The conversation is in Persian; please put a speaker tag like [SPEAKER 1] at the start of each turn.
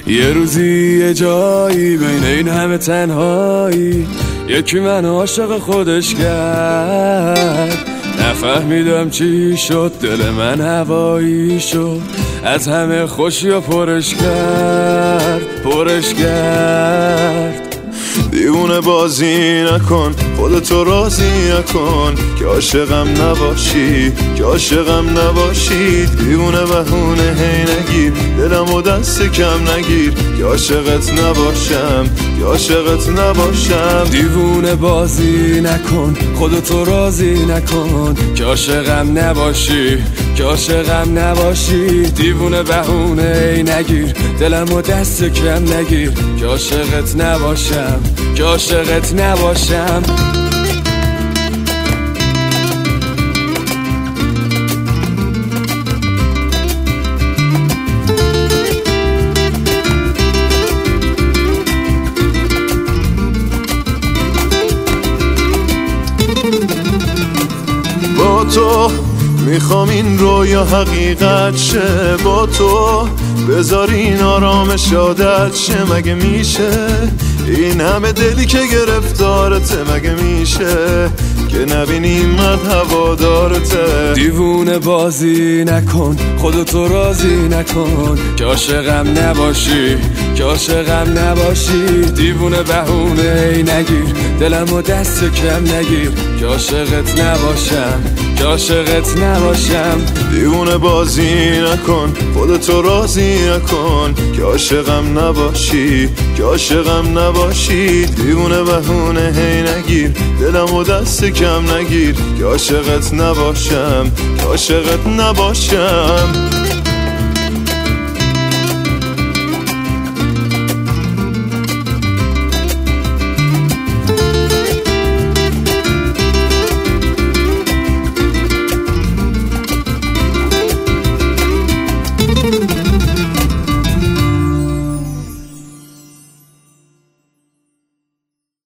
[SPEAKER 1] یه روزی یه جایی بین این همه تنهایی یکی من عاشق خودش کرد. نفهمیدم چی شد، دل من هوایی شد، از همه خوشی و پرش کرد.
[SPEAKER 2] دیوونه بازی نکن، خودتو راضی نکن که عاشقم نباشی، دیوونه بهونه هی نگیر، دلمو دست کم نگیر که عاشقت نباشم.
[SPEAKER 1] دیوونه بازی نکن، خودتو راضی نکن که عاشقم نباشی، دیوونه بهونه هی نگیر، دلمو دست کم نگیر که عاشقت نباشم.
[SPEAKER 2] با تو میخوام این رویا حقیقت شه، با تو بذارین آرامش عادت شه. مگه میشه این همه دلی که گرفتارته؟ مگه میشه که نبینی من هوادارته؟
[SPEAKER 1] دیوونه بازی نکن، خودتو راضی نکن که عاشقم نباشی، دیوونه بهونه ای نگیر، دلمو دست کم نگیر که عاشقت نباشم.
[SPEAKER 2] دیوونه بازی نکن، خودتو راضی نکن که عاشقم نباشی، دیوونه بهونه هی نگیر، دلمو دست کم نگیر که عاشقت نباشم.